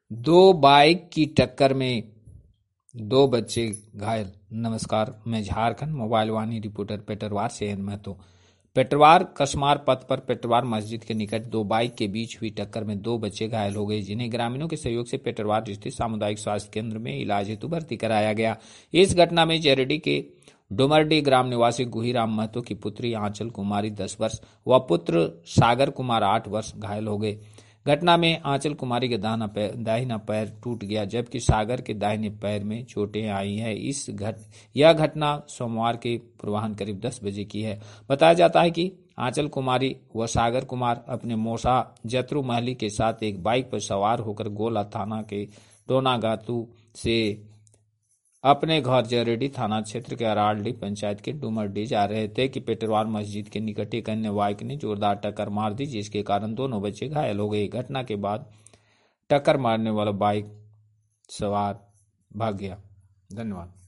दो बाइक की टक्कर में दो बच्चे घायल। नमस्कार, मैं झारखंड मोबाइल वाणी रिपोर्टर पेटरवार से महतो। पेटरवार कसमार पथ पर पेटरवार मस्जिद के निकट दो बाइक के बीच हुई टक्कर में दो बच्चे घायल हो गए, जिन्हें ग्रामीणों के सहयोग से पेटरवार स्थित सामुदायिक स्वास्थ्य केंद्र में इलाज हेतु भर्ती कराया गया। इस घटना में जेरेडी के डुमरडी ग्राम निवासी गुहीराम महतो की पुत्री आंचल कुमारी 10 वर्ष व पुत्र सागर कुमार 8 वर्ष घायल हो गए। घटना में आंचल कुमारी के दाहिना पैर टूट गया, जबकि सागर के दाहिने पैर में चोटें आई हैं। यह घटना सोमवार के पूर्वाह्न करीब 10 बजे की है। बताया जाता है कि आंचल कुमारी व सागर कुमार अपने मौसा जतरू महली के साथ एक बाइक पर सवार होकर गोला थाना के टोनागातू से अपने घर जरेडी थाना क्षेत्र के अरालडी पंचायत के डुमरडी जा रहे थे कि पेटरवार मस्जिद के निकट एक अन्य बाइक ने जोरदार टक्कर मार दी, जिसके कारण दोनों बच्चे घायल हो गए। घटना के बाद टक्कर मारने वाला बाइक सवार भाग गया। धन्यवाद।